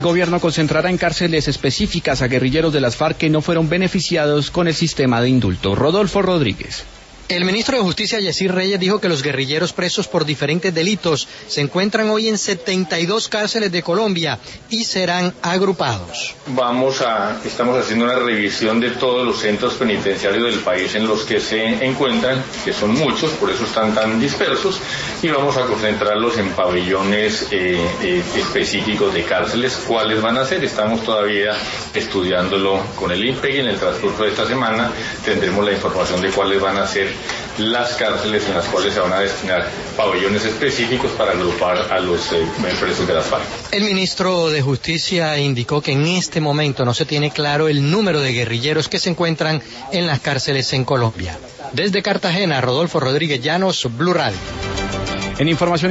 gobierno concentrará en cárceles específicas a guerrilleros de las FARC que no fueron beneficiados con el sistema de indulto. Rodolfo Rodríguez. El ministro de Justicia, Yacir Reyes, dijo que los guerrilleros presos por diferentes delitos se encuentran hoy en 72 cárceles de Colombia y serán agrupados. Estamos haciendo una revisión de todos los centros penitenciarios del país en los que se encuentran, que son muchos, por eso están tan dispersos, y vamos a concentrarlos en pabellones específicos de cárceles. ¿Cuáles van a ser? Estamos todavía estudiándolo con el INPEC y en el transcurso de esta semana tendremos la información de cuáles van a ser las cárceles en las cuales se van a destinar pabellones específicos para agrupar a los presos de las FARC. El ministro de Justicia indicó que en este momento no se tiene claro el número de guerrilleros que se encuentran en las cárceles en Colombia. Desde Cartagena, Rodolfo Rodríguez Llanos, Blue Radio. En información